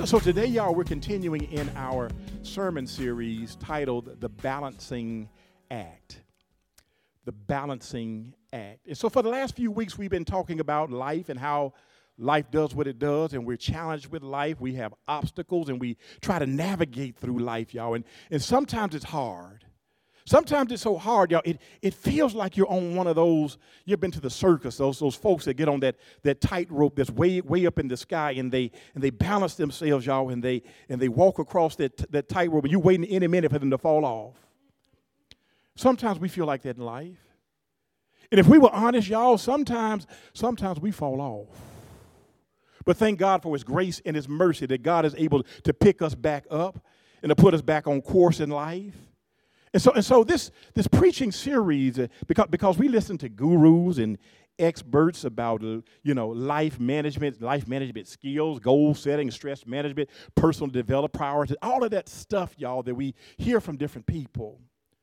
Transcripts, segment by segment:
So today, y'all, we're continuing in our sermon series titled The Balancing Act. The Balancing Act. And so for the last few weeks, we've been talking about life and how life does what it does, and we're challenged with life. We have obstacles, and we try to navigate through life, y'all. And sometimes it's hard. Sometimes it's so hard, y'all, it feels like you're on one of those, you've been to the circus, those folks that get on that tightrope that's way up in the sky, and they balance themselves, y'all, and they walk across that tightrope, and you're waiting any minute for them to fall off. Sometimes we feel like that in life. And if we were honest, y'all, sometimes we fall off. But thank God for his grace and his mercy that God is able to pick us back up and to put us back on course in life. And so this preaching series, because we listen to gurus and experts about life management skills, goal setting, stress management, personal development, priorities, all of that stuff, y'all, that we hear from different people.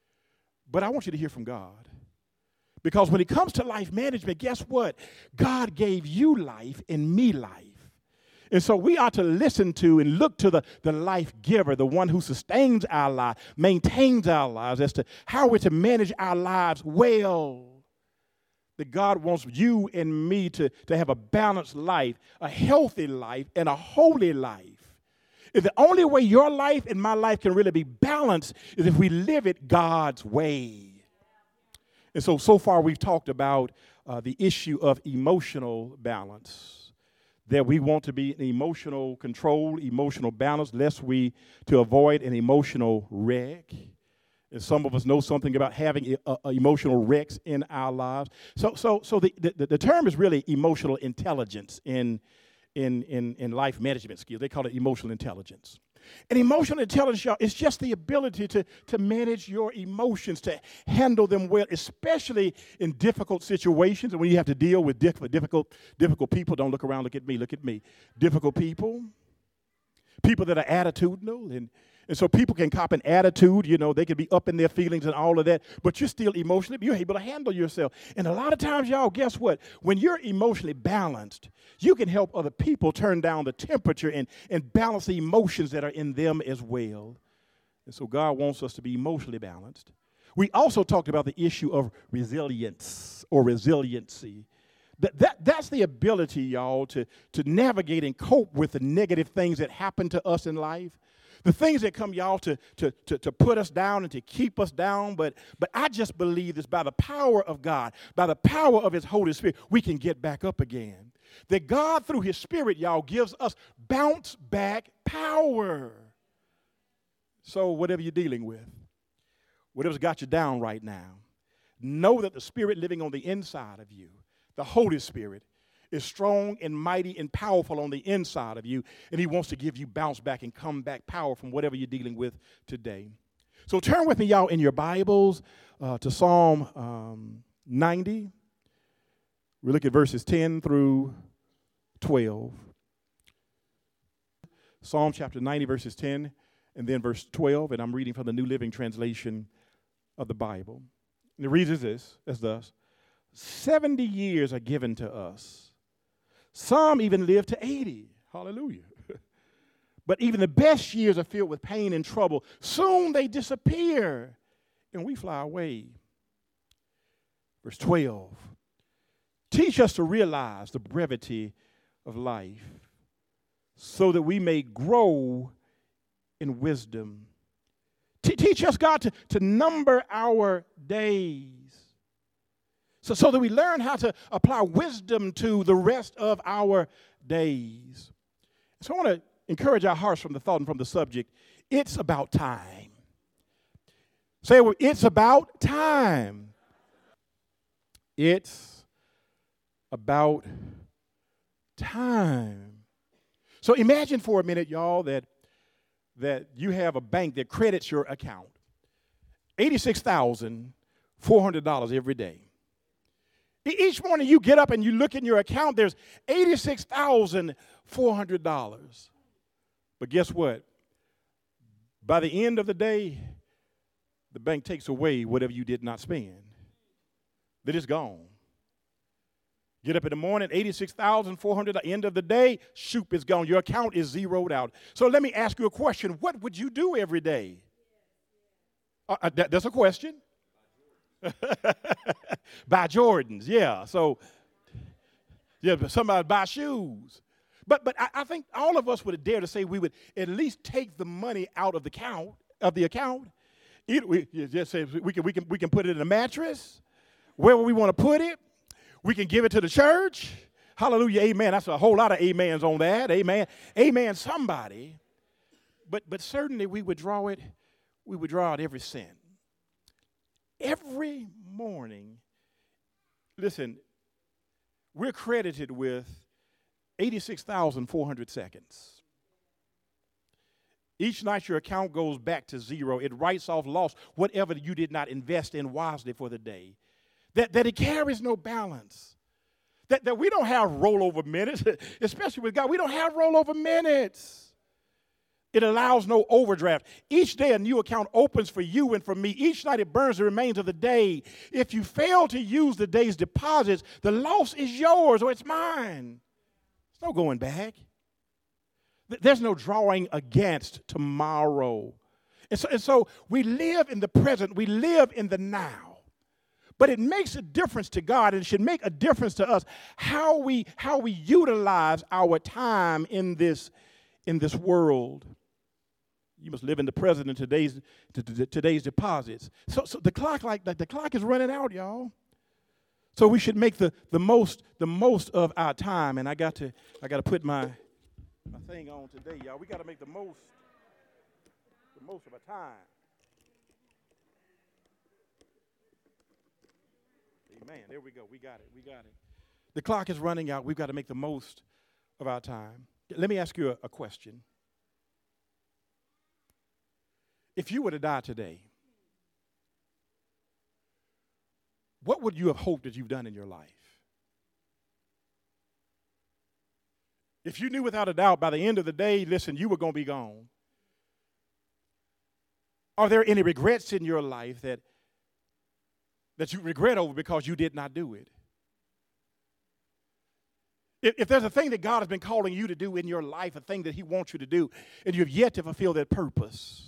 But I want you to hear from God. Because when it comes to life management, guess what? God gave you life and me life. And so we are to listen to and look to the life giver, the one who sustains our life, maintains our lives, as to how we're to manage our lives well. That God wants you and me to have a balanced life, a healthy life, and a holy life. And the only way your life and my life can really be balanced is if we live it God's way. And so far we've talked about the issue of emotional balance. That we want to be in emotional control, emotional balance, lest we to avoid an emotional wreck. And some of us know something about having emotional wrecks in our lives. So the term is really emotional intelligence in life management skills. They call it emotional intelligence. And emotional intelligence, y'all, is just the ability to manage your emotions, to handle them well, especially in difficult situations and when you have to deal with difficult people. Don't look around, look at me. Difficult people that are attitudinal. And so people can cop an attitude, they can be up in their feelings and all of that, but you're still emotionally, you're able to handle yourself. And a lot of times, y'all, guess what? When you're emotionally balanced, you can help other people turn down the temperature and balance the emotions that are in them as well. And so God wants us to be emotionally balanced. We also talked about the issue of resilience or resiliency. That's the ability, y'all, to navigate and cope with the negative things that happen to us in life. The things that come, y'all, to put us down and to keep us down. But I just believe this by the power of God, by the power of his Holy Spirit, we can get back up again. That God, through his Spirit, y'all, gives us bounce back power. So whatever you're dealing with, whatever's got you down right now, know that the Spirit living on the inside of you, the Holy Spirit, is strong and mighty and powerful on the inside of you, and he wants to give you bounce back and come back power from whatever you're dealing with today. So turn with me, y'all, in your Bibles to Psalm 90. We look at verses 10 through 12. Psalm chapter 90, verses 10, and then verse 12, and I'm reading from the New Living Translation of the Bible. And it reads as thus: 70 years are given to us. Some even live to 80. Hallelujah. But even the best years are filled with pain and trouble. Soon they disappear, and we fly away. Verse 12. Teach us to realize the brevity of life, so that we may grow in wisdom. Teach us, God, to number our days, so that we learn how to apply wisdom to the rest of our days. So I want to encourage our hearts from the thought and from the subject. It's about time. Say it with, it's about time. It's about time. So imagine for a minute, y'all, that you have a bank that credits your account $86,400 every day. Each morning you get up and you look in your account, there's $86,400. But guess what? By the end of the day, the bank takes away whatever you did not spend. That is gone. Get up in the morning, 86,400, end of the day, shoop, it's gone. Your account is zeroed out. So let me ask you a question. What would you do every day? That's a question. Buy Jordans, yeah. So, yeah, but somebody buy shoes. But I think all of us would dare to say we would at least take the money out of the account. We just say we can put it in a mattress, wherever we want to put it. We can give it to the church. Hallelujah, amen. That's a whole lot of amens on that. Amen. Amen, somebody. But certainly we would draw out every cent. Every morning, listen, we're credited with 86,400 seconds. Each night your account goes back to zero. It writes off loss, whatever you did not invest in wisely for the day. That it carries no balance. That we don't have rollover minutes, especially with God. We don't have rollover minutes. It allows no overdraft. Each day a new account opens for you and for me. Each night it burns the remains of the day. If you fail to use the day's deposits, the loss is yours or it's mine. There's no going back. There's no drawing against tomorrow. And so we live in the present. We live in the now. But it makes a difference to God, and it should make a difference to us how we utilize our time in this world. You must live in the present in today's deposits. So the clock is running out, y'all. So we should make the most of our time. And I got to put my thing on today, y'all. We got to make the most of our time. Amen. There we go. We got it. The clock is running out. We've got to make the most of our time. Let me ask you a question. If you were to die today, what would you have hoped that you've done in your life? If you knew without a doubt by the end of the day, listen, you were going to be gone. Are there any regrets in your life that you regret over because you did not do it? If there's a thing that God has been calling you to do in your life, a thing that he wants you to do, and you have yet to fulfill that purpose,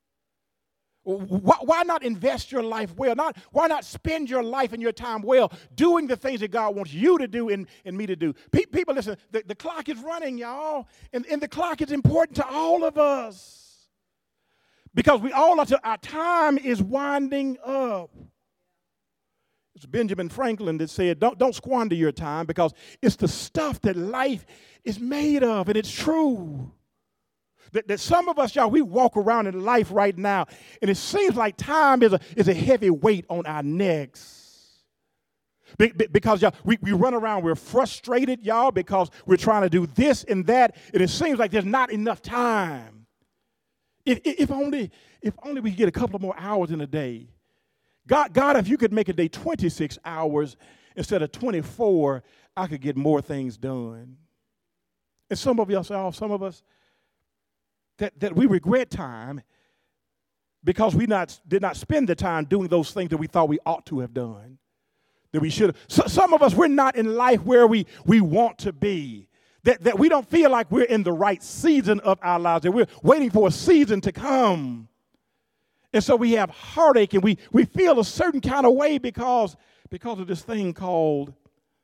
why not invest your life well? Why not spend your life and your time well doing the things that God wants you to do and me to do? People, listen, the clock is running, y'all, and the clock is important to all of us because our time is winding up. It's Benjamin Franklin that said, don't squander your time because it's the stuff that life is made of, and it's true. That some of us, y'all, we walk around in life right now, and it seems like time is a heavy weight on our necks. Because, y'all, we run around, we're frustrated, y'all, because we're trying to do this and that, and it seems like there's not enough time. If only we could get a couple of more hours in a day. God, if you could make a day 26 hours instead of 24, I could get more things done. And some of us, that we regret time because we did not spend the time doing those things that we thought we ought to have done, that we should have. So some of us, we're not in life where we want to be, that we don't feel like we're in the right season of our lives, that we're waiting for a season to come. And so we have heartache and we feel a certain kind of way because of this thing called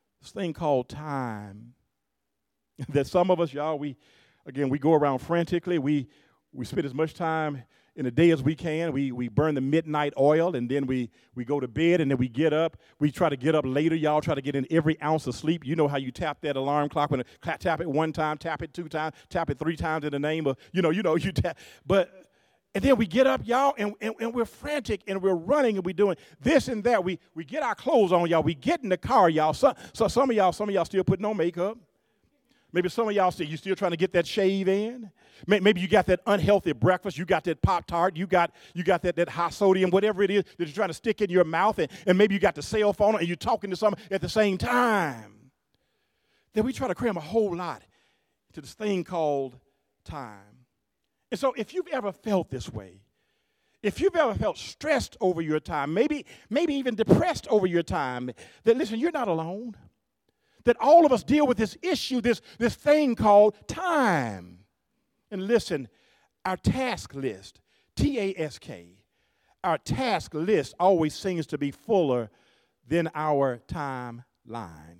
time. That some of us, y'all, we go around frantically. We spend as much time in the day as we can. We burn the midnight oil, and then we go to bed, and then we get up. We try to get up later. Y'all try to get in every ounce of sleep. You know how you tap that alarm clock. When tap it one time, tap it two times, tap it three times in the name of, you tap. And then we get up, y'all, and we're frantic, and we're running, and we're doing this and that. We get our clothes on, y'all. We get in the car, y'all. So some of y'all still putting on makeup. Maybe some of y'all you still trying to get that shave in. Maybe you got that unhealthy breakfast. You got that Pop-Tart. You got that high sodium, whatever it is that you're trying to stick in your mouth. And maybe you got the cell phone and you're talking to someone at the same time. Then we try to cram a whole lot to this thing called time. And so if you've ever felt this way, if you've ever felt stressed over your time, maybe even depressed over your time, then listen, you're not alone. that all of us deal with this issue, this thing called time. And listen, our task list, T-A-S-K, our task list always seems to be fuller than our timeline.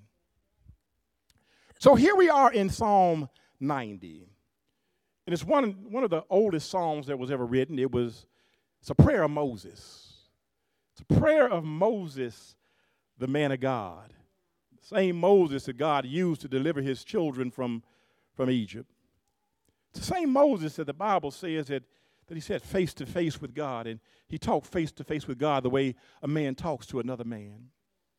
So here we are in Psalm 90. And it's one of the oldest psalms that was ever written. It's a prayer of Moses. It's a prayer of Moses, the man of God. The same Moses that God used to deliver his children from Egypt. It's the same Moses that the Bible says that he sat face to face with God, and he talked face to face with God the way a man talks to another man.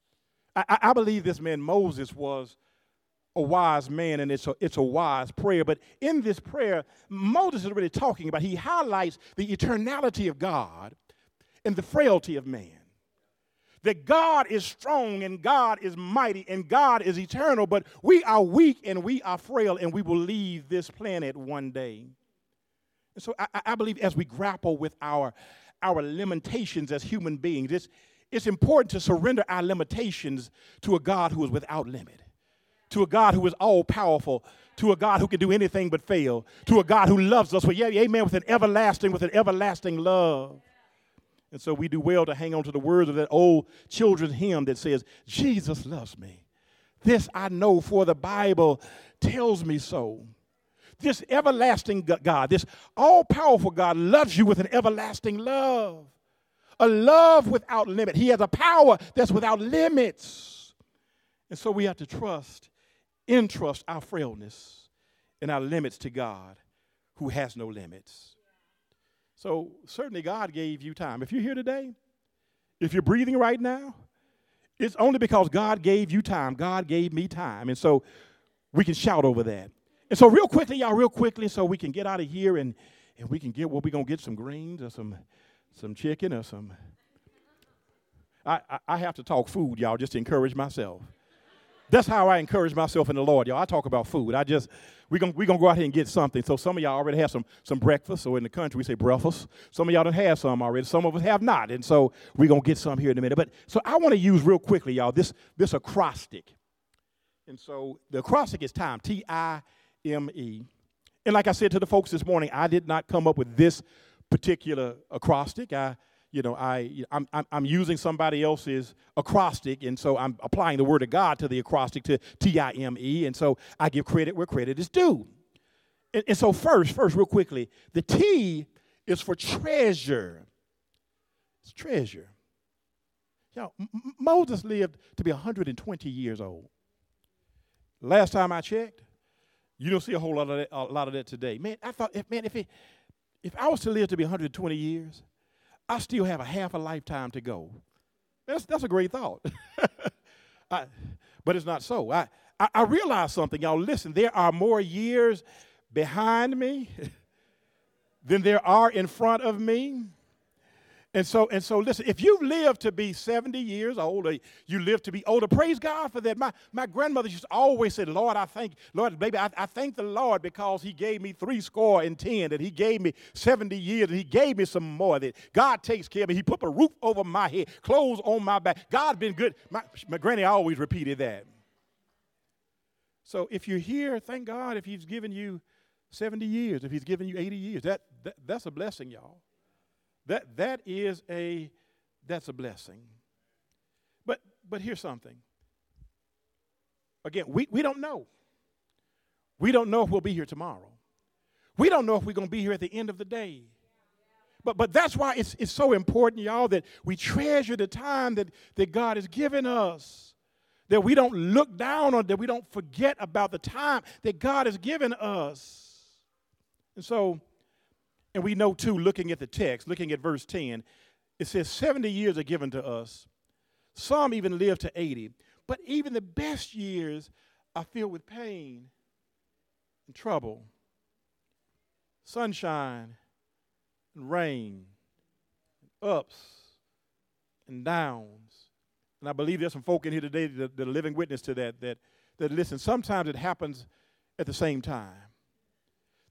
I believe this man Moses was a wise man, and it's a wise prayer. But in this prayer, Moses is really talking about, he highlights the eternality of God and the frailty of man. That God is strong and God is mighty and God is eternal, but we are weak and we are frail and we will leave this planet one day. And so I believe as we grapple with our limitations as human beings, it's important to surrender our limitations to a God who is without limit, to a God who is all-powerful, to a God who can do anything but fail, to a God who loves us, with an everlasting love. And so we do well to hang on to the words of that old children's hymn that says, Jesus loves me. This I know, for the Bible tells me so. This everlasting God, this all-powerful God loves you with an everlasting love, a love without limit. He has a power that's without limits. And so we have to entrust our frailness and our limits to God who has no limits. So certainly God gave you time. If you're here today, if you're breathing right now, it's only because God gave you time. God gave me time. And so we can shout over that. And so real quickly, so we can get out of here and we can get, we're going to get some greens or some chicken or some. I have to talk food, y'all, just to encourage myself. That's how I encourage myself in the Lord, y'all. I talk about food. We're gonna go out here and get something. So some of y'all already have some breakfast. So in the country we say breakfast. Some of y'all don't have some already. Some of us have not. And so we're gonna get some here in a minute. But so I want to use real quickly, y'all, this acrostic. And so the acrostic is time, T-I-M-E. And like I said to the folks this morning, I did not come up with this particular acrostic. I'm using somebody else's acrostic, and so I'm applying the word of God to the acrostic, to T-I-M-E, and so I give credit where credit is due. And so first, real quickly, the T is for treasure. It's treasure. Moses lived to be 120 years old. Last time I checked, you don't see a whole lot of that today. Man, I thought, if I was to live to be 120 years, I still have a half a lifetime to go. That's a great thought. But it's not so. I realize something, y'all. Listen, there are more years behind me than there are in front of me. And so listen, if you live to be 70 years old, or you live to be older, praise God for that. My grandmother used to always say, Lord, I thank the Lord because he gave me 70, that he gave me 70 years, and he gave me some more, that God takes care of me. He put a roof over my head, clothes on my back. God's been good. My granny always repeated that. So if you're here, thank God if he's given you 70 years, if he's given you 80 years. That's a blessing, y'all. That's a blessing. But here's something. Again, we don't know. We don't know if we'll be here tomorrow. We don't know if we're going to be here at the end of the day. But that's why it's so important, y'all, that we treasure the time that God has given us. That we don't look down on, that we don't forget about the time that God has given us. And we know, too, looking at the text, looking at verse 10, it says 70 years are given to us. Some even live to 80. But even the best years are filled with pain and trouble, sunshine and rain, ups and downs. And I believe there's some folk in here today that are living witness to that listen, sometimes it happens at the same time.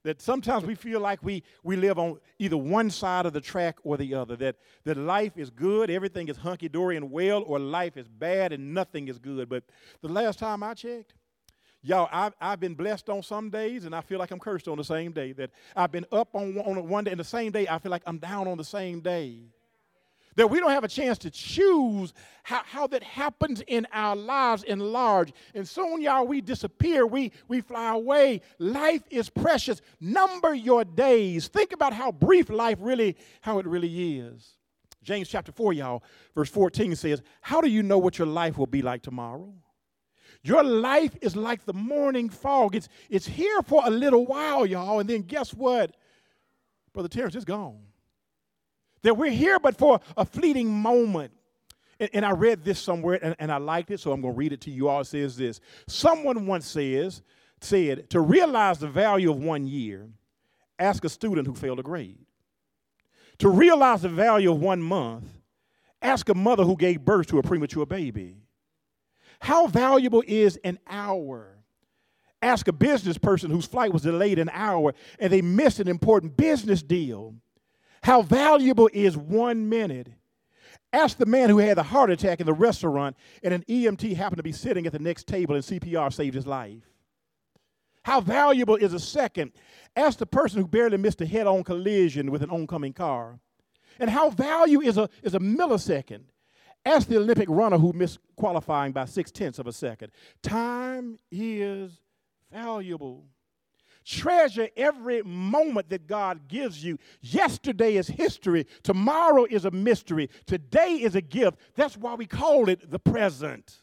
That sometimes we feel like we live on either one side of the track or the other, that life is good, everything is hunky-dory and well, or life is bad and nothing is good. But the last time I checked, y'all, I've been blessed on some days, and I feel like I'm cursed on the same day. That I've been up on one day, and the same day I feel like I'm down on the same day. That we don't have a chance to choose how that happens in our lives in large. And soon, y'all, we disappear. We fly away. Life is precious. Number your days. Think about how brief life how it really is. James chapter 4, y'all, verse 14 says, how do you know what your life will be like tomorrow? Your life is like the morning fog. It's here for a little while, y'all, and then guess what? Brother Terrence, it's gone. That we're here but for a fleeting moment. And I read this somewhere, and I liked it, so I'm going to read it to you all. It says this. Someone once said, to realize the value of 1 year, ask a student who failed a grade. To realize the value of 1 month, ask a mother who gave birth to a premature baby. How valuable is an hour? Ask a business person whose flight was delayed an hour, and they missed an important business deal. How valuable is 1 minute? Ask the man who had a heart attack in the restaurant and an EMT happened to be sitting at the next table and CPR saved his life. How valuable is a second? Ask the person who barely missed a head-on collision with an oncoming car. And how valuable is a millisecond? Ask the Olympic runner who missed qualifying by 0.6 of a second. Time is valuable. Treasure every moment that God gives you. Yesterday is history. Tomorrow is a mystery. Today is a gift. That's why we call it the present.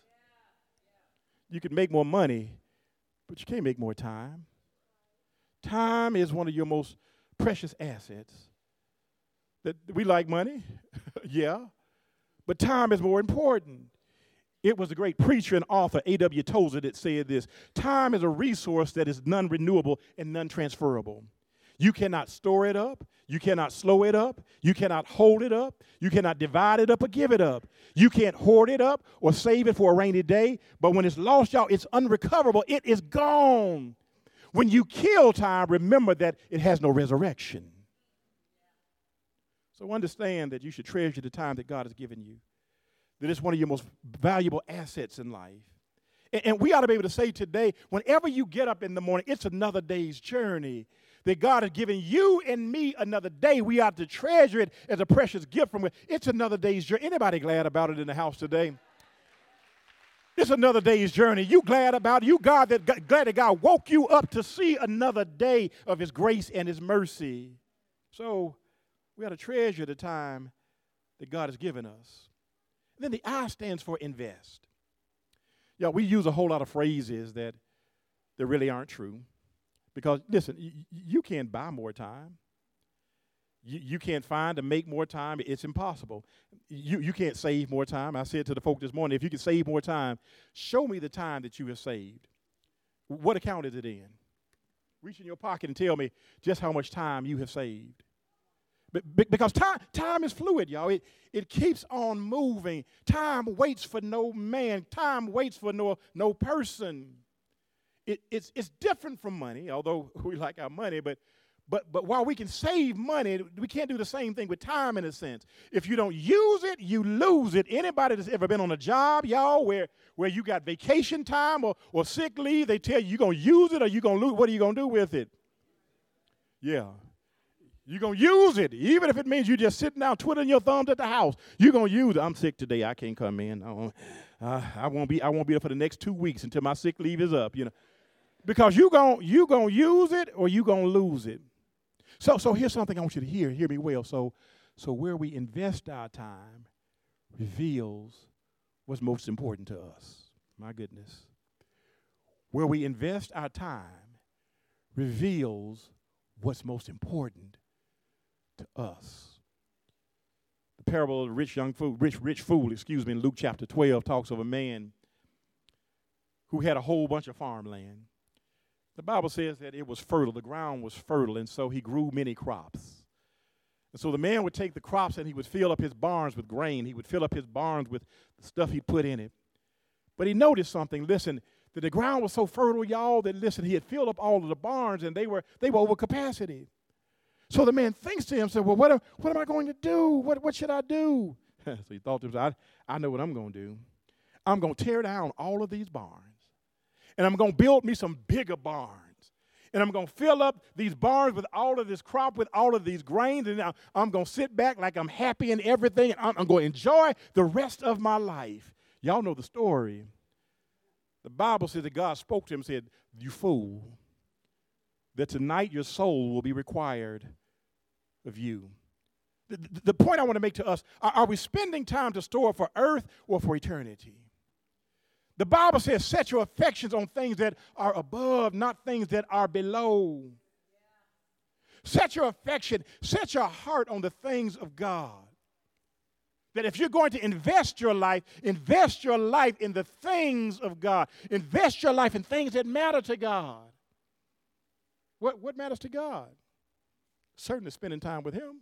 You can make more money, but you can't make more time. Time is one of your most precious assets. That we like money, yeah, but time is more important. It was a great preacher and author, A.W. Tozer, that said this. Time is a resource that is non-renewable and non-transferable. You cannot store it up. You cannot slow it up. You cannot hold it up. You cannot divide it up or give it up. You can't hoard it up or save it for a rainy day. But when it's lost, y'all, it's unrecoverable. It is gone. When you kill time, remember that it has no resurrection. So understand that you should treasure the time that God has given you. That it's one of your most valuable assets in life. And we ought to be able to say today, whenever you get up in the morning, it's another day's journey. That God has given you and me another day. We ought to treasure it as a precious gift from it. It's another day's journey. Anybody glad about it in the house today? It's another day's journey. You glad about it? You glad that God woke you up to see another day of his grace and his mercy. So we ought to treasure the time that God has given us. And then the I stands for invest. Yeah, we use a whole lot of phrases that really aren't true. Because, listen, you can't buy more time. You can't find to make more time. It's impossible. You can't save more time. I said to the folk this morning, if you can save more time, show me the time that you have saved. What account is it in? Reach in your pocket and tell me just how much time you have saved. Because time is fluid, y'all. It keeps on moving. Time waits for no man. Time waits for no person. It's different from money, although we like our money. But while we can save money, we can't do the same thing with time in a sense. If you don't use it, you lose it. Anybody that's ever been on a job, y'all, where you got vacation time or sick leave, they tell you going to use it or you going to lose. What are you going to do with it? Yeah. You're going to use it, even if it means you just sitting down twiddling your thumbs at the house. You're going to use it. I'm sick today. I can't come in. I won't be there for the next 2 weeks until my sick leave is up, Because you going to use it or you going to lose it. So here's something I want you to hear me well. So where we invest our time reveals what's most important to us. My goodness. Where we invest our time reveals what's most important to us. The parable of the rich fool, in Luke chapter 12 talks of a man who had a whole bunch of farmland. The Bible says that it was fertile, the ground was fertile, and so he grew many crops. And so the man would take the crops and he would fill up his barns with grain. He would fill up his barns with the stuff he'd put in it. But he noticed something. Listen, that the ground was so fertile, y'all, that listen, he had filled up all of the barns and they were over capacity. So the man thinks to himself, well, what am I going to do? What should I do? So he thought to himself, I know what I'm going to do. I'm going to tear down all of these barns, and I'm going to build me some bigger barns. And I'm going to fill up these barns with all of this crop, with all of these grains, and I'm going to sit back like I'm happy in everything, and I'm going to enjoy the rest of my life. Y'all know the story. The Bible says that God spoke to him and said, you fool, that tonight your soul will be required of you. The point I want to make to us, are we spending time to store for earth or for eternity? The Bible says, set your affections on things that are above, not things that are below. Set your affection, set your heart on the things of God. That if you're going to invest your life in the things of God. Invest your life in things that matter to God. What matters to God? Certainly spending time with Him.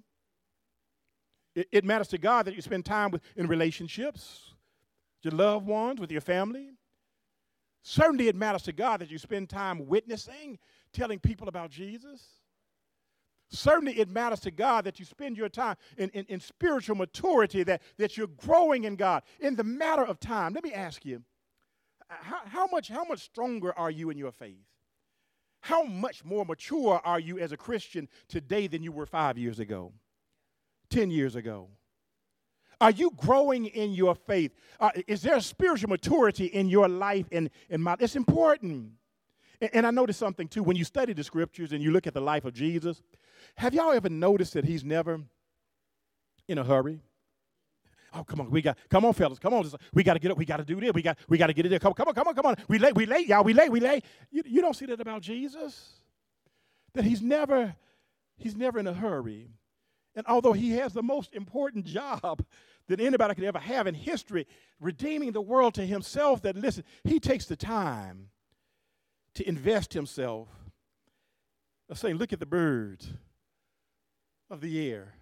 It matters to God that you spend time in relationships, your loved ones, with your family. Certainly it matters to God that you spend time witnessing, telling people about Jesus. Certainly it matters to God that you spend your time in spiritual maturity, that you're growing in God. In the matter of time, let me ask you, how much stronger are you in your faith? How much more mature are you as a Christian today than you were 5 years ago, 10 years ago? Are you growing in your faith? Is there a spiritual maturity in your life? It's important. And I noticed something, too. When you study the Scriptures and you look at the life of Jesus, have y'all ever noticed that he's never in a hurry? Oh, come on, fellas, come on. We got to get up. We got to do this. We got to get it there. Come on. We late, y'all. We late. You don't see that about Jesus? That he's never in a hurry. And although he has the most important job that anybody could ever have in history, redeeming the world to himself, that, listen, he takes the time to invest himself. I'm saying, look at the birds of the air.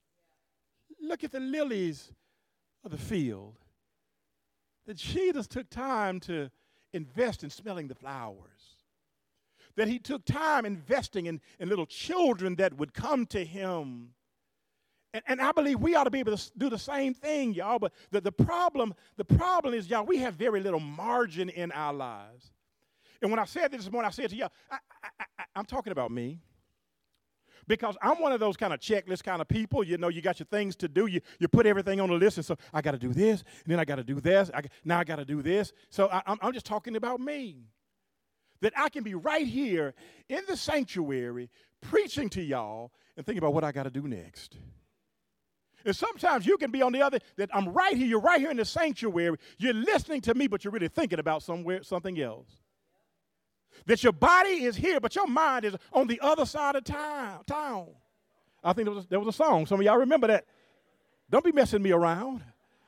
Look at the lilies of the field. That Jesus took time to invest in smelling the flowers. That he took time investing in little children that would come to him. And I believe we ought to be able to do the same thing, y'all. But the problem is, y'all, we have very little margin in our lives. And when I said this morning, I said to y'all, I'm talking about me. Because I'm one of those kind of checklist kind of people. You know, you got your things to do. You put everything on the list. And so I got to do this, and then I got to do this. Now I got to do this. So I'm just talking about me. That I can be right here in the sanctuary preaching to y'all and thinking about what I got to do next. And sometimes you can be on the other, that I'm right here, you're right here in the sanctuary, you're listening to me, but you're really thinking about something else. That your body is here, but your mind is on the other side of town. I think there was a song. Some of y'all remember that. Don't be messing me around.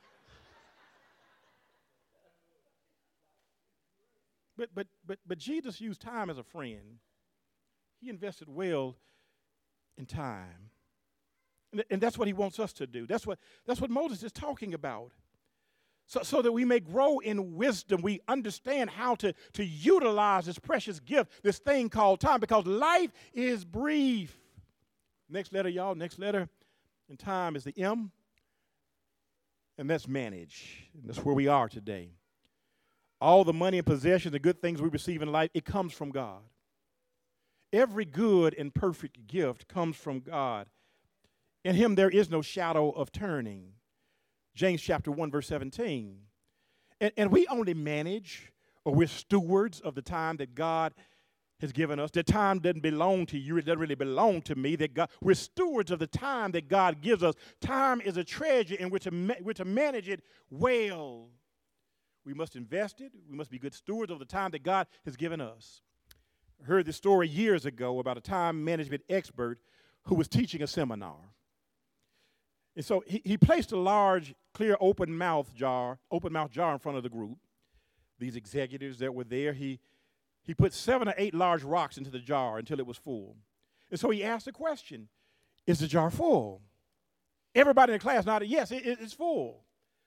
But Jesus used time as a friend. He invested well in time. And that's what he wants us to do. That's what Moses is talking about. So that we may grow in wisdom, we understand how to utilize this precious gift, this thing called time, because life is brief. Next letter, y'all, next letter in time is the M, and that's manage. And that's where we are today. All the money and possessions, the good things we receive in life, it comes from God. Every good and perfect gift comes from God. In him there is no shadow of turning. James chapter 1, verse 17. And we only manage, or we're stewards of the time that God has given us. The time doesn't belong to you. It doesn't really belong to me. We're stewards of the time that God gives us. Time is a treasure, and we're to manage it well. We must invest it. We must be good stewards of the time that God has given us. I heard this story years ago about a time management expert who was teaching a seminar. And so he placed a large, clear, open mouth jar in front of the group. These executives that were there, he put 7 or 8 large rocks into the jar until it was full. And so he asked the question, is the jar full? Everybody in the class nodded, yes, it's full.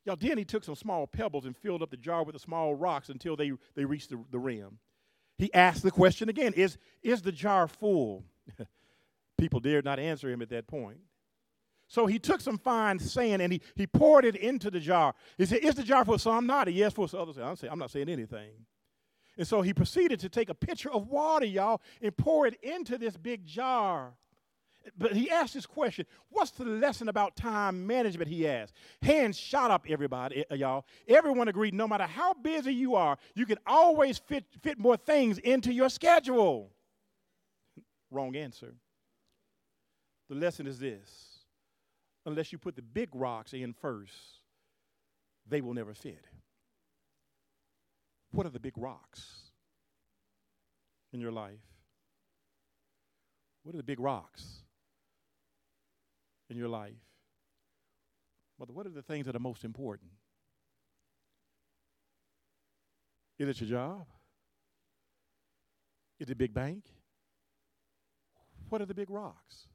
Y'all, then he took some small pebbles and filled up the jar with the small rocks until they reached the rim. He asked the question again, is the jar full? People dared not answer him at that point. So he took some fine sand and he poured it into the jar. He said, is the jar full? Some nodded, yes, full. So others said, I'm not saying anything. And so he proceeded to take a pitcher of water, y'all, and pour it into this big jar. But he asked this question, what's the lesson about time management, he asked. Hands shot up, everybody, y'all. Everyone agreed no matter how busy you are, you can always fit more things into your schedule. Wrong answer. The lesson is this. Unless you put the big rocks in first, they will never fit. What are the big rocks in your life? What are the big rocks in your life? Mother, what are the things that are most important? Is it your job? Is it a big bank? What are the big rocks?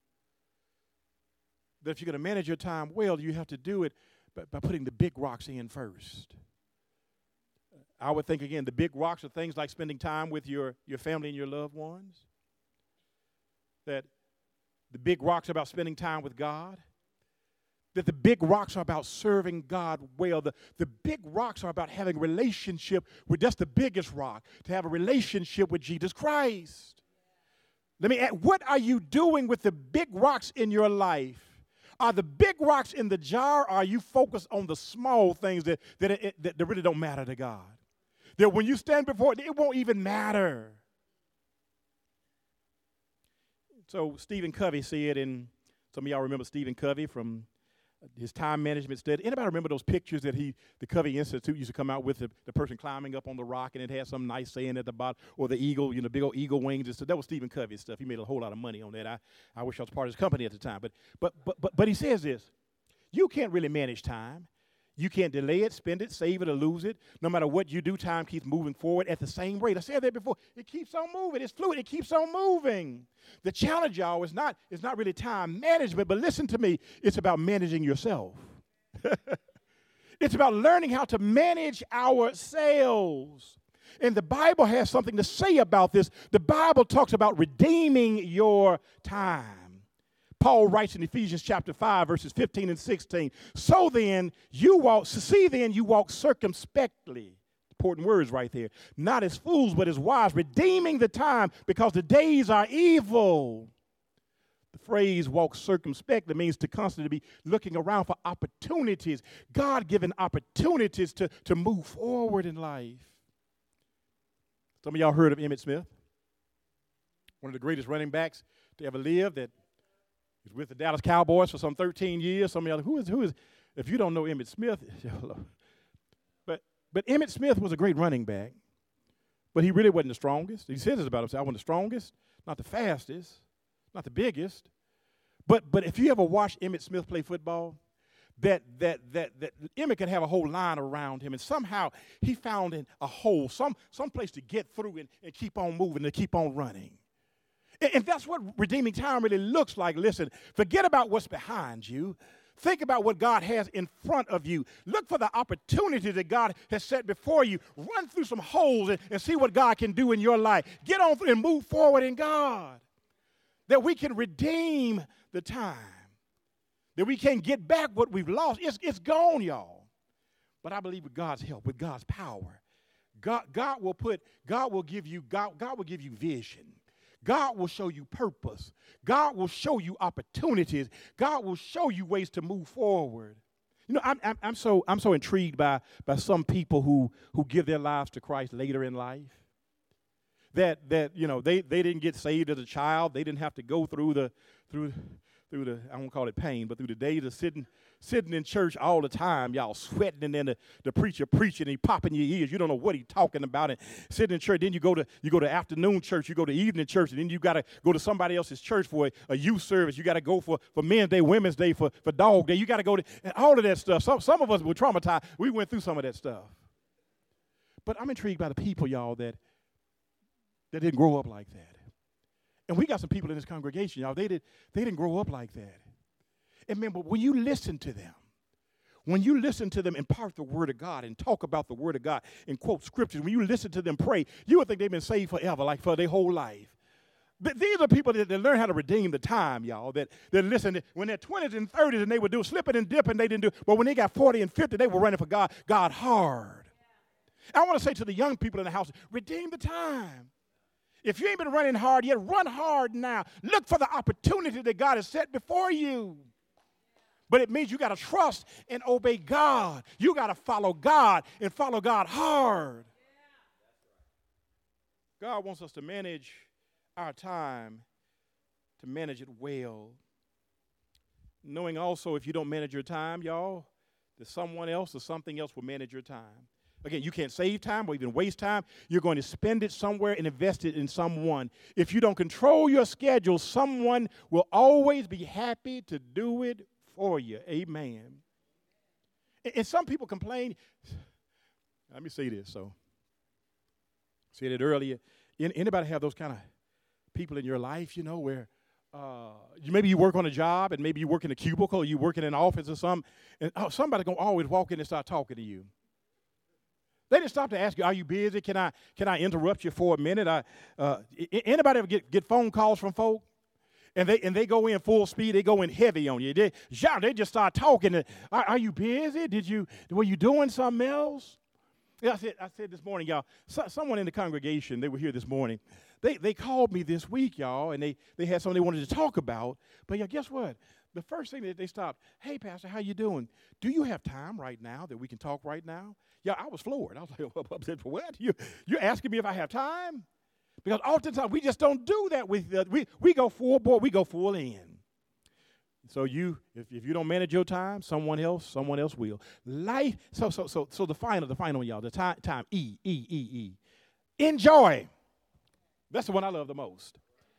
That if you're going to manage your time well, you have to do it by putting the big rocks in first. I would think, again, the big rocks are things like spending time with your family and your loved ones. That the big rocks are about spending time with God. That the big rocks are about serving God well. The big rocks are about having a relationship with, that's the biggest rock, to have a relationship with Jesus Christ. Let me ask, what are you doing with the big rocks in your life? Are the big rocks in the jar, or are you focused on the small things that really don't matter to God? That when you stand before it, it won't even matter. So Stephen Covey said, and some of y'all remember Stephen Covey from his time management study. Anybody remember those pictures that the Covey Institute used to come out with, the person climbing up on the rock and it had some nice saying at the bottom, or the eagle, big old eagle wings and stuff. That was Stephen Covey's stuff. He made a whole lot of money on that. I wish I was part of his company at the time. But he says this, you can't really manage time. You can't delay it, spend it, save it, or lose it. No matter what you do, time keeps moving forward at the same rate. I said that before. It keeps on moving. It's fluid. It keeps on moving. The challenge, y'all, is not really time management, but listen to me. It's about managing yourself. It's about learning how to manage ourselves. And the Bible has something to say about this. The Bible talks about redeeming your time. Paul writes in Ephesians chapter 5, verses 15 and 16, so then you walk circumspectly. Important words right there. Not as fools, but as wise, redeeming the time because the days are evil. The phrase walk circumspectly means to constantly be looking around for opportunities, God-given opportunities to move forward in life. Some of y'all heard of Emmitt Smith, one of the greatest running backs to ever live, that was with the Dallas Cowboys for some 13 years. Some of y'all, who is? If you don't know Emmitt Smith, but Emmitt Smith was a great running back, but he really wasn't the strongest. He says this about himself: I wasn't the strongest, not the fastest, not the biggest. But if you ever watch Emmitt Smith play football, that Emmitt could have a whole line around him, and somehow he found in a hole, some place to get through and keep on moving, to keep on running. And that's what redeeming time really looks like. Listen, forget about what's behind you. Think about what God has in front of you. Look for the opportunity that God has set before you. Run through some holes and see what God can do in your life. Get on and move forward in God. That we can redeem the time. That we can get back what we've lost. It's gone, y'all. But I believe with God's help, with God's power, God will give you vision. God will show you purpose. God will show you opportunities. God will show you ways to move forward. You know, I'm so intrigued by some people who give their lives to Christ later in life. That you know, they didn't get saved as a child. They didn't have to go through the I won't call it pain, but through the days of sitting in church all the time, y'all sweating, and then the preacher preaching, and he popping your ears. You don't know what he's talking about, and sitting in church. Then you go to afternoon church, you go to evening church, and then you got to go to somebody else's church for a youth service. You got to go for Men's Day, Women's Day, for Dog Day. You got to go to, and all of that stuff. Some of us were traumatized. We went through some of that stuff. But I'm intrigued by the people, y'all, that didn't grow up like that. And we got some people in this congregation, y'all, they didn't grow up like that. And man, but when you listen to them, When you listen to them impart the word of God and talk about the word of God and quote scriptures, when you listen to them pray, you would think they've been saved forever, like for their whole life. But these are people that learn how to redeem the time, y'all, that listen, when they're 20s and 30s and they would do slipping and dipping, they didn't do, but when they got 40 and 50, they were running for God hard. I want to say to the young people in the house, redeem the time. If you ain't been running hard yet, run hard now. Look for the opportunity that God has set before you. But it means you got to trust and obey God. You got to follow God and follow God hard. God wants us to manage our time, to manage it well. Knowing also if you don't manage your time, y'all, that someone else or something else will manage your time. Again, you can't save time or even waste time. You're going to spend it somewhere and invest it in someone. If you don't control your schedule, someone will always be happy to do it for you. Amen. And some people complain. Let me say this. So, said it earlier. Anybody have those kind of people in your life, you know, where maybe you work on a job and maybe you work in a cubicle or you work in an office or something, and somebody's going to always walk in and start talking to you. They didn't stop to ask you, are you busy? Can I interrupt you for a minute? Anybody ever get phone calls from folk? And they go in full speed. They go in heavy on you. They just start talking. Are you busy? Were you doing something else? Yeah, I said this morning, y'all, someone in the congregation, they were here this morning. They called me this week, y'all, and they had something they wanted to talk about. But yeah, guess what? The first thing that they stopped, hey, Pastor, how you doing? Do you have time right now that we can talk right now? Yeah, I was floored. I was like, what? You're asking me if I have time? Because oftentimes we just don't do that. We go full board. We go full in. So if you don't manage your time, someone else will. Life. So the final one, y'all. The time. E. Enjoy. That's the one I love the most.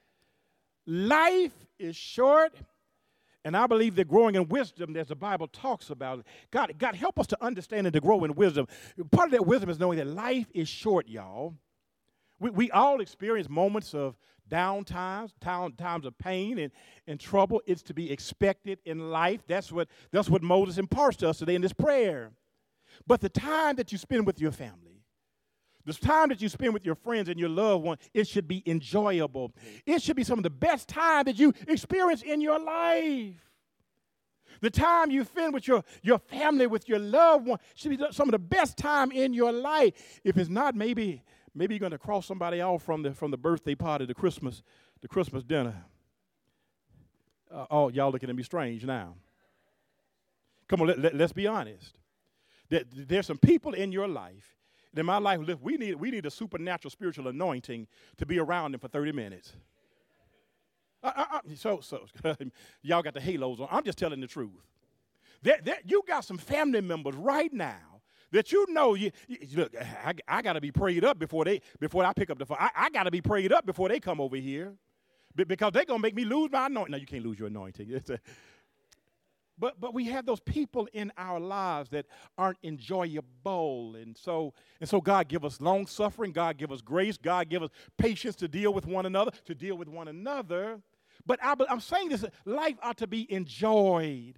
Life is short. And I believe that growing in wisdom, as the Bible talks about, God help us to understand and to grow in wisdom. Part of that wisdom is knowing that life is short, y'all. We all experience moments of down times of pain and trouble. It's to be expected in life. That's what Moses imparts to us today in this prayer. But the time that you spend with your family, the time that you spend with your friends and your loved one, it should be enjoyable. It should be some of the best time that you experience in your life. The time you spend with your family, with your loved one, should be some of the best time in your life. If it's not, maybe you're going to cross somebody off from the birthday party, the Christmas dinner. Y'all looking at me strange now. Come on, let's be honest. There's some people in your life. In my life, we need a supernatural spiritual anointing to be around them for 30 minutes. So y'all got the halos on. I'm just telling the truth. You got some family members right now that you know. Look, I got to be prayed up before I pick up the phone. I got to be prayed up before they come over here, because they're gonna make me lose my anointing. No, you can't lose your anointing. But we have those people in our lives that aren't enjoyable. And so God give us long suffering. God give us grace. God give us patience to deal with one another, But I'm saying this, life ought to be enjoyed.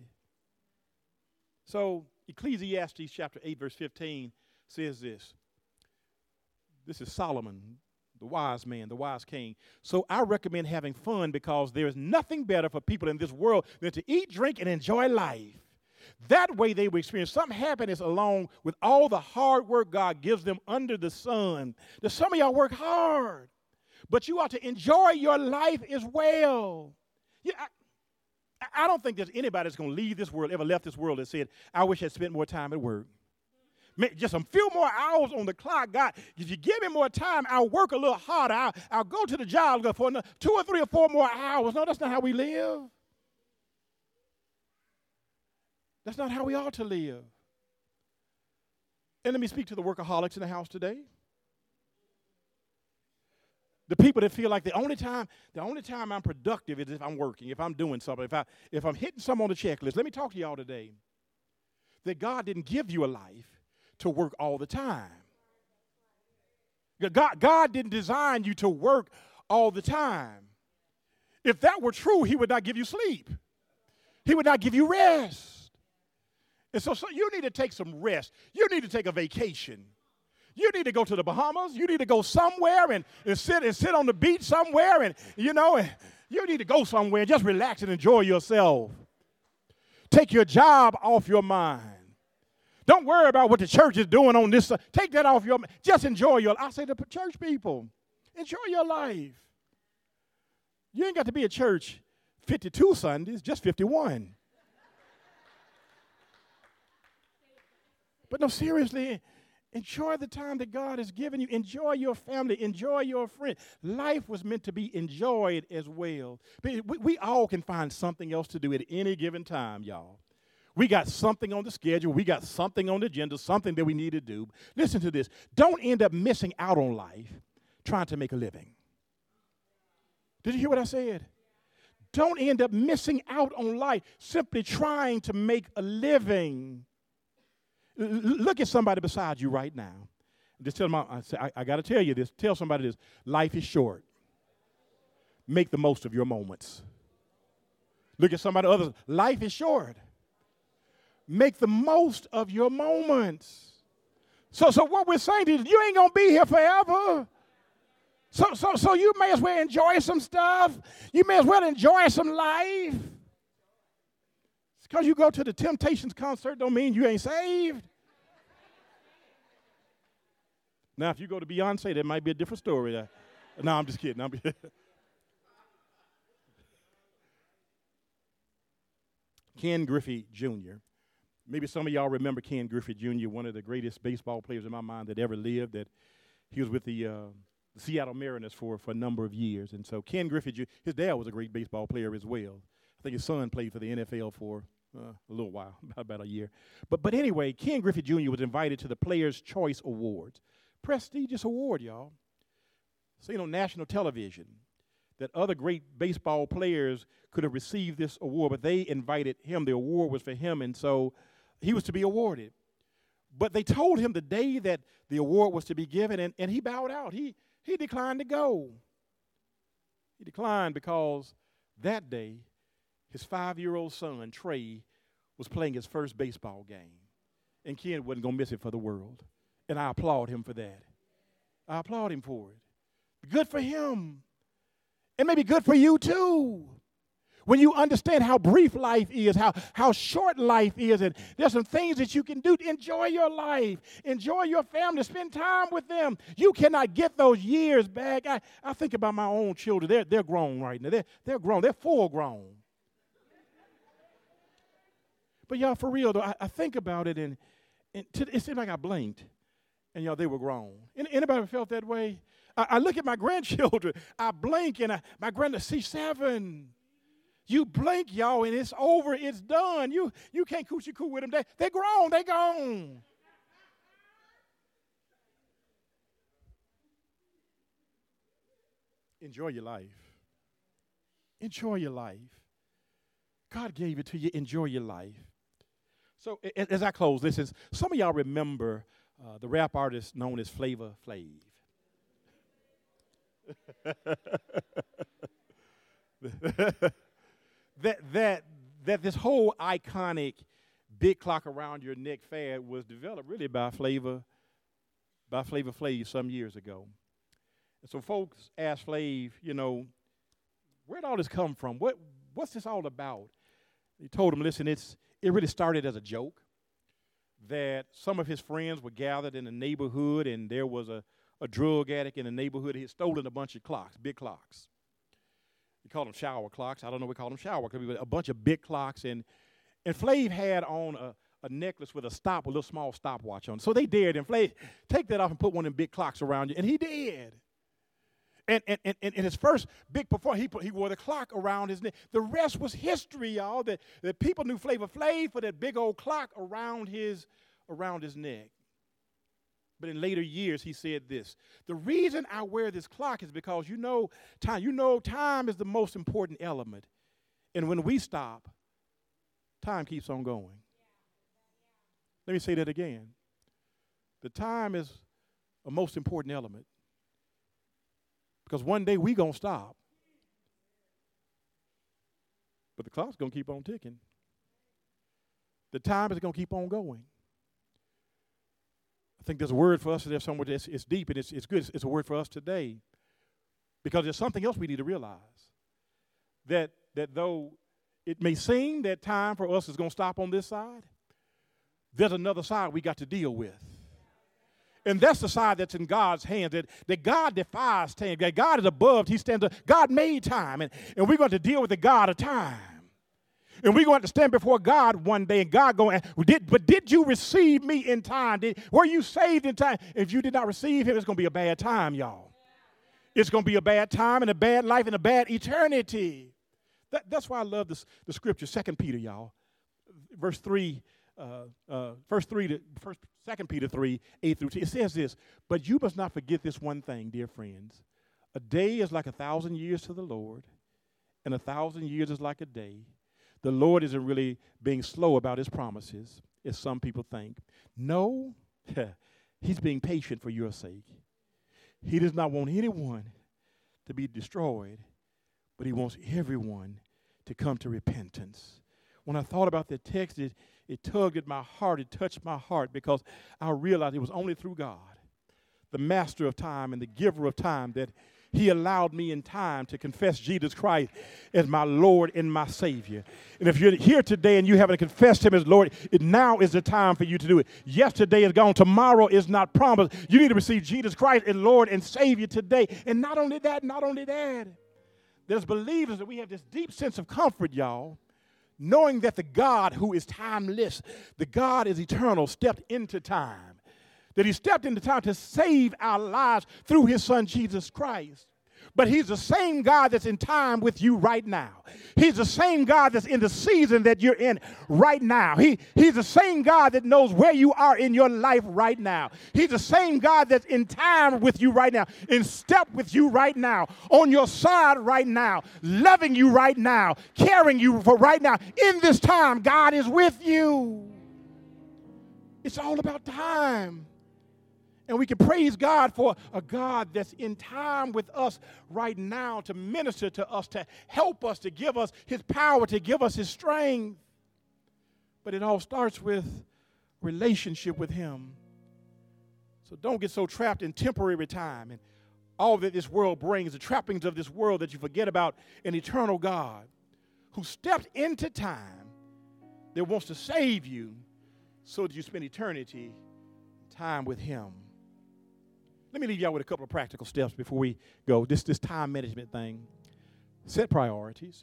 So Ecclesiastes chapter 8, verse 15 says this. This is Solomon, the wise man, the wise king. So I recommend having fun, because there is nothing better for people in this world than to eat, drink, and enjoy life. That way they will experience some happiness along with all the hard work God gives them under the sun. Now, some of y'all work hard, but you ought to enjoy your life as well. Yeah, I don't think there's anybody that's going to leave this world, ever left this world, that said, I wish I'd spent more time at work. Just a few more hours on the clock. God, if you give me more time, I'll work a little harder. I'll go to the job for 2 or 3 or 4 more hours. No, that's not how we live. That's not how we ought to live. And let me speak to the workaholics in the house today. The people that feel like the only time I'm productive is if I'm working, if I'm doing something, if I'm hitting something on the checklist. Let me talk to y'all today. That God didn't give you a life to work all the time. God didn't design you to work all the time. If that were true, he would not give you sleep. He would not give you rest. And so you need to take some rest. You need to take a vacation. You need to go to the Bahamas. You need to go somewhere and sit on the beach somewhere. And you need to go somewhere and just relax and enjoy yourself. Take your job off your mind. Don't worry about what the church is doing on this side. Take that off your mind. Just enjoy your life. I say to church people, enjoy your life. You ain't got to be at church 52 Sundays, just 51. But no, seriously, enjoy the time that God has given you. Enjoy your family. Enjoy your friend. Life was meant to be enjoyed as well. We all can find something else to do at any given time, y'all. We got something on the schedule. We got something on the agenda, something that we need to do. Listen to this. Don't end up missing out on life trying to make a living. Did you hear what I said? Don't end up missing out on life simply trying to make a living. Look at somebody beside you right now. Just tell them, I got to tell you this. Tell somebody this. Life is short. Make the most of your moments. Look at somebody else. Life is short. Make the most of your moments. So what we're saying is you ain't going to be here forever. So you may as well enjoy some stuff. You may as well enjoy some life. Because you go to the Temptations concert don't mean you ain't saved. Now, if you go to Beyonce, that might be a different story. No, I'm just kidding. Ken Griffey Jr. Maybe some of y'all remember Ken Griffey Jr., one of the greatest baseball players in my mind that ever lived. That he was with the Seattle Mariners for a number of years. And so Ken Griffey Jr., his dad was a great baseball player as well. I think his son played for the NFL for a little while, about a year. But anyway, Ken Griffey Jr. was invited to the Players' Choice Awards. Prestigious award, y'all. Seen on national television that other great baseball players could have received this award, but they invited him. The award was for him, and so he was to be awarded. But they told him the day that the award was to be given, and he bowed out. He declined to go. He declined because that day his 5-year-old son, Trey, was playing his first baseball game. And Ken wasn't going to miss it for the world. And I applaud him for that. I applaud him for it. Good for him. It may be good for you too. When you understand how brief life is, how short life is, and there's some things that you can do to enjoy your life, enjoy your family, spend time with them. You cannot get those years back. I think about my own children. They're grown right now. They're grown. They're full grown. But y'all, for real though, I think about it, and it seemed like I blinked, and y'all, they were grown. Anybody felt that way? I look at my grandchildren. I blink, and my granddaughter, she's 7. You blink, y'all, and it's over. It's done. You can't coochie coo with them. They're grown. They're gone. Enjoy your life. Enjoy your life. God gave it to you. Enjoy your life. So as I close, listen, some of y'all remember the rap artist known as Flavor Flav. that this whole iconic big clock around your neck fad was developed really by Flavor Flav some years ago. And so folks asked Flav, where'd all this come from? What's this all about? He told him, listen, it really started as a joke that some of his friends were gathered in the neighborhood, and there was a drug addict in the neighborhood. He had stolen a bunch of clocks, big clocks. We call them shower clocks. I don't know, we call them shower clocks. A bunch of big clocks. And Flav had on a necklace with a little small stopwatch on it. So they dared him. Flav, take that off and put one of them big clocks around you. And he did. And in his first big performance, he wore the clock around his neck. The rest was history, y'all. That people knew Flavor Flav for that big old clock around his neck. But in later years, he said this: the reason I wear this clock is because time. Time is the most important element. And when we stop, time keeps on going. Let me say that again. The time is a most important element. Because one day we going to stop. But the clock's going to keep on ticking. The time is going to keep on going. I think there's a word for us there somewhere that's it's deep and it's good. It's a word for us today. Because there's something else we need to realize. That though it may seem that time for us is going to stop on this side, there's another side we got to deal with. And that's the side that's in God's hands, that God defies time, that God is above, he stands up. God made time, and we're going to deal with the God of time. And we're going to stand before God one day, and God going, but did you receive me in time? Were you saved in time? If you did not receive him, it's going to be a bad time, y'all. It's going to be a bad time and a bad life and a bad eternity. That's why I love the scripture, 2 Peter, y'all. Verse 3, 2 Peter 3, 8 through 10. It says this, but you must not forget this one thing, dear friends. A day is like 1,000 years to the Lord, and 1,000 years is like a day. The Lord isn't really being slow about his promises, as some people think. No, he's being patient for your sake. He does not want anyone to be destroyed, but he wants everyone to come to repentance. When I thought about that text, it tugged at my heart, it touched my heart, because I realized it was only through God, the master of time and the giver of time, that he allowed me in time to confess Jesus Christ as my Lord and my Savior. And if you're here today and you haven't confessed him as Lord, now is the time for you to do it. Yesterday is gone. Tomorrow is not promised. You need to receive Jesus Christ as Lord and Savior today. And not only that, there's believers that we have this deep sense of comfort, y'all, knowing that the God who is timeless, the God is eternal, stepped into time. That he stepped into time to save our lives through his son, Jesus Christ. But he's the same God that's in time with you right now. He's the same God that's in the season that you're in right now. He's the same God that knows where you are in your life right now. He's the same God that's in time with you right now, in step with you right now, on your side right now, loving you right now, caring you for right now. In this time, God is with you. It's all about time. And we can praise God for a God that's in time with us right now to minister to us, to help us, to give us his power, to give us his strength. But it all starts with relationship with him. So don't get so trapped in temporary time and all that this world brings, the trappings of this world, that you forget about an eternal God who stepped into time that wants to save you so that you spend eternity time with him. Let me leave y'all with a couple of practical steps before we go. This time management thing. Set priorities.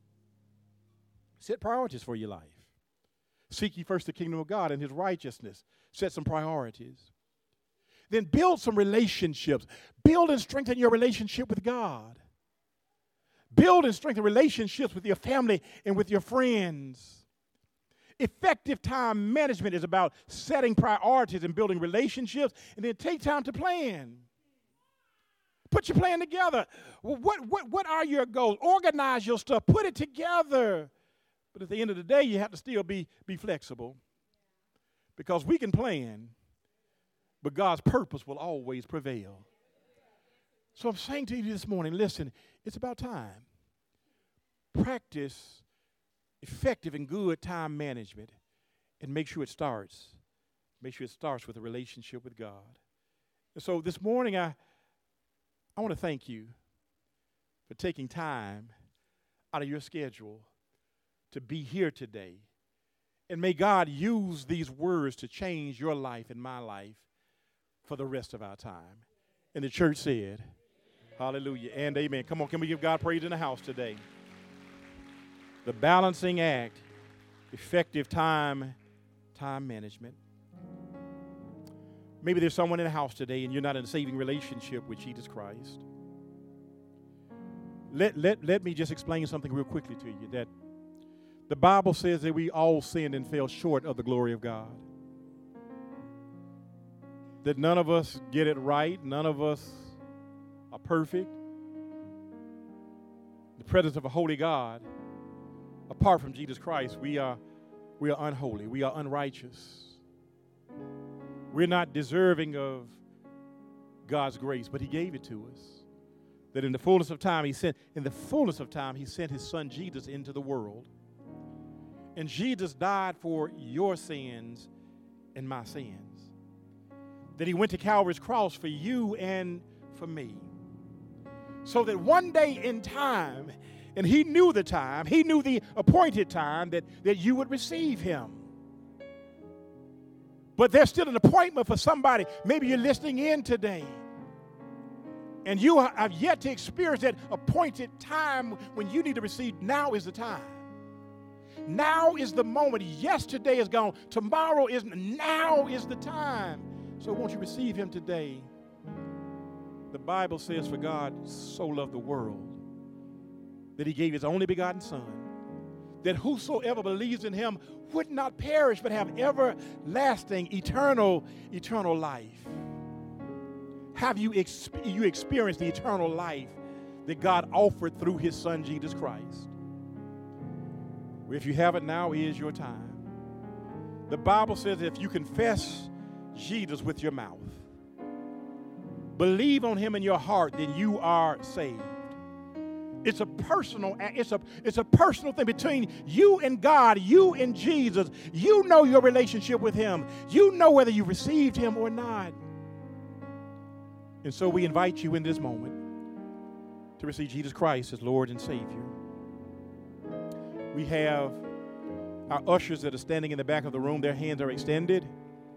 Set priorities for your life. Seek ye first the kingdom of God and his righteousness. Set some priorities. Then build some relationships. Build and strengthen your relationship with God. Build and strengthen relationships with your family and with your friends. Effective time management is about setting priorities and building relationships, and then take time to plan. Put your plan together. Well, what are your goals? Organize your stuff. Put it together. But at the end of the day, you have to still be flexible, because we can plan, but God's purpose will always prevail. So I'm saying to you this morning, listen, it's about time. Practice effective and good time management, and make sure it starts with a relationship with God. And so this morning, I want to thank you for taking time out of your schedule to be here today. And may God use these words to change your life and my life for the rest of our time. And the church said, hallelujah and amen. Come on, can we give God praise in the house today? The balancing act, effective time management. Maybe there's someone in the house today and you're not in a saving relationship with Jesus Christ. Let me just explain something real quickly to you, that the Bible says that we all sinned and fell short of the glory of God. That none of us get it right. None of us are perfect. In the presence of a holy God, apart from Jesus Christ, we are unholy. We are unrighteous. We're not deserving of God's grace, but he gave it to us. That in the fullness of time, he sent his son Jesus into the world. And Jesus died for your sins and my sins. That he went to Calvary's cross for you and for me. So that one day in time, and he knew the time, he knew the appointed time that you would receive him. But there's still an appointment for somebody. Maybe you're listening in today, and you have yet to experience that appointed time when you need to receive. Now is the time. Now is the moment. Yesterday is gone. Tomorrow is, now is the time. So won't you receive him today? The Bible says, for God so loved the world that he gave his only begotten Son, that whosoever believes in him would not perish but have everlasting, eternal life. Have you experienced the eternal life that God offered through his Son, Jesus Christ? If you haven't, now is your time. The Bible says if you confess Jesus with your mouth, believe on him in your heart, then you are saved. It's a personal thing between you and God, you and Jesus. You know your relationship with him. You know whether you received him or not. And so we invite you in this moment to receive Jesus Christ as Lord and Savior. We have our ushers that are standing in the back of the room. Their hands are extended.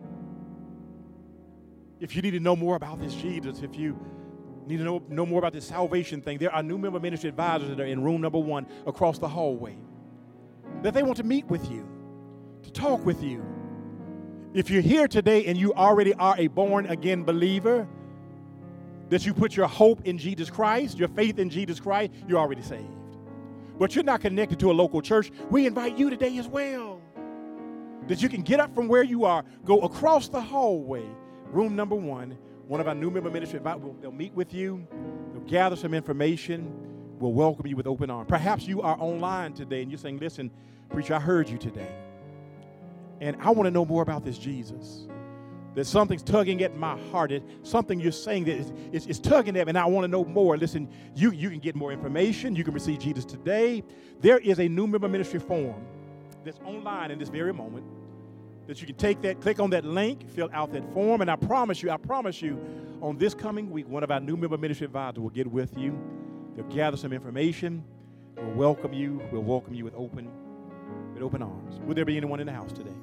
If you need to know more about this Jesus, if you need to know more about this salvation thing, there are new member ministry advisors that are in room number 1 across the hallway, that they want to meet with you, to talk with you. If you're here today and you already are a born-again believer, that you put your hope in Jesus Christ, your faith in Jesus Christ, you're already saved. But you're not connected to a local church, we invite you today as well, that you can get up from where you are, go across the hallway, room number 1, one of our new member ministry advisors, they'll meet with you, they'll gather some information, we'll welcome you with open arms. Perhaps you are online today and you're saying, listen, preacher, I heard you today, and I want to know more about this Jesus. That something's tugging at my heart. Something you're saying that is tugging at me, and I want to know more. Listen, you can get more information. You can receive Jesus today. There is a new member ministry form that's online in this very moment that you can take that, click on that link, fill out that form, and I promise you, on this coming week, one of our new member ministry advisors will get with you. They'll gather some information. We'll welcome you with open arms. Would there be anyone in the house today?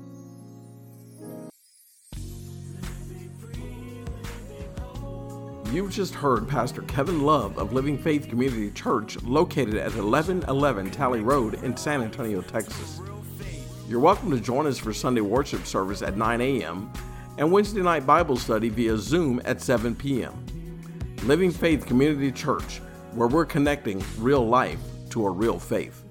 You've just heard Pastor Kevin Love of Living Faith Community Church, located at 1111 Talley Road in San Antonio, Texas. You're welcome to join us for Sunday worship service at 9 a.m. and Wednesday night Bible study via Zoom at 7 p.m. Living Faith Community Church, where we're connecting real life to a real faith.